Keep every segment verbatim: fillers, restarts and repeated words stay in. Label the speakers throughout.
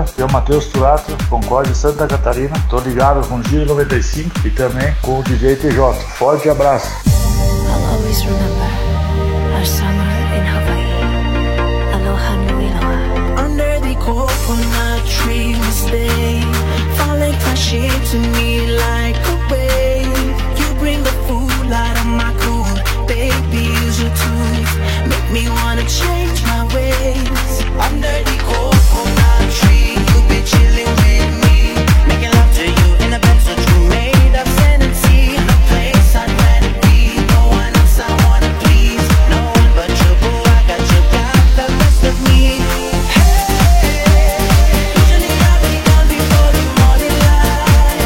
Speaker 1: Bahia, eu Matheus Turato, Concórdia, Santa Catarina. Tô ligado com o Giro noventa e cinco e também com o D J T J. Forte abraço.
Speaker 2: I'll always remember our summer in Hawaii. Aloha nui loa.
Speaker 3: Under the coconut tree we stay, falling crashing to me like a wave. You bring the food out of my cool, baby, use your tools, make me wanna change my ways. Under the coconut tree, you be chilling with me, making love to you in a bed so true, made of sand and sea. A place I'd rather be, no one else I wanna please, no one but you, boo, I got you, got the best of me. Hey, usually I'll be gone before the morning light.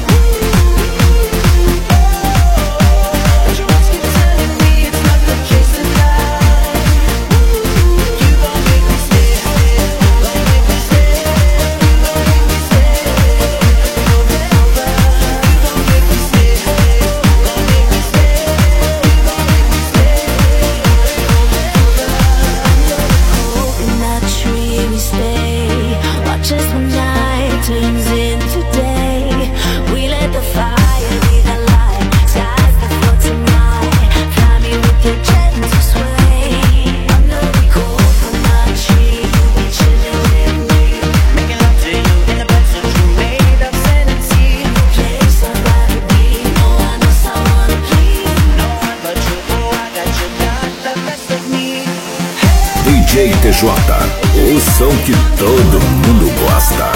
Speaker 3: Oh, but you must keep telling me it's not the case tonight. You gon' make me stay, gon' make me stay, you gon' make me stay forever. You gon' make me stay, gon' make me stay, you gon' make me stay forever.
Speaker 2: In that tree we stay, watch as the night turns into day. We let the fire be the light, skies the floor tonight. Fly me with your gentle sway. Under the coconut tree, you be chilling with me,
Speaker 3: Making love to you in the bed so true, made of sand and sea.
Speaker 2: place I'd rather be, no one else I wanna please.
Speaker 3: No one but you, boo, I got you, got the best of me.
Speaker 4: D J T J, o som que todo mundo gosta.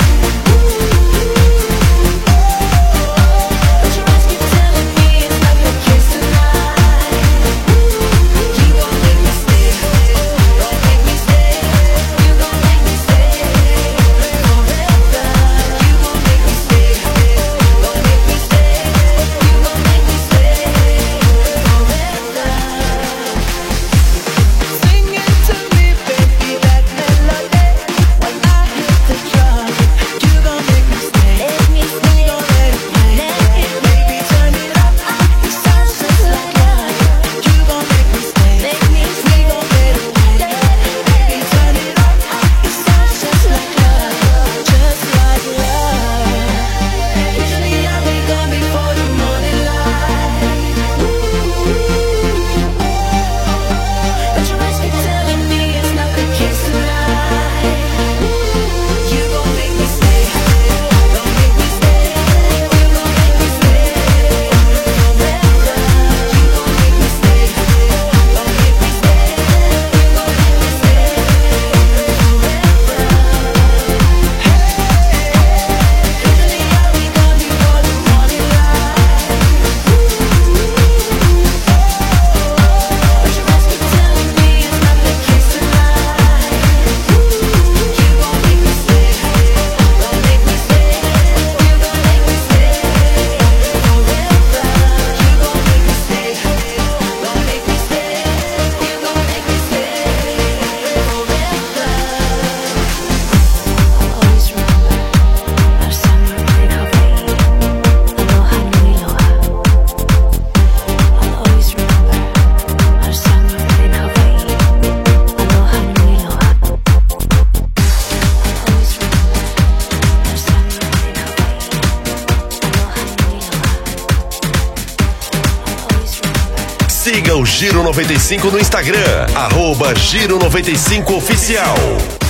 Speaker 3: But you must keep telling me it's not the case tonight. You gon' make me stay, gon' make me stay, you gon' make me stay forever. You gon' make me stay, gon' make me stay, you gon' make me stay forever. Sing it to me, baby, that melody. When I hit the drum, you gon' make me stay.
Speaker 2: Let me
Speaker 3: We
Speaker 2: stay,
Speaker 3: gon' let it play.
Speaker 2: let it
Speaker 3: Baby, turn it up. It sounds just like love. You gon' make me stay.
Speaker 2: make me
Speaker 3: We gon' let it play. Baby, turn it up. It sounds just like love, just like love. Usually I'll be gone before the morning light. But you must keep telling me it's not the case tonight. You gon' make me stay, gon' make me stay, you gon' make me stay forever. You gon' make me stay, gon' make me stay, you gon' make me stay forever. Hey, usually I'll be gone before the morning light. But you must keep telling me it's not the case tonight. You gon' make me stay, gon' make me stay, you gon' make me stay forever. You gon' make me stay, gon' make me stay, you gon' make me stay forever.
Speaker 2: I'll always remember our summer in Hawaii. Aloha nui loa. I'll always remember our summer in Hawaii. Aloha nui loa. I'll always remember our summer in Hawaii. Aloha nui loa. I'll always remember.
Speaker 5: Siga o Giro noventa e cinco no Instagram, arroba Giro noventa e cinco Oficial.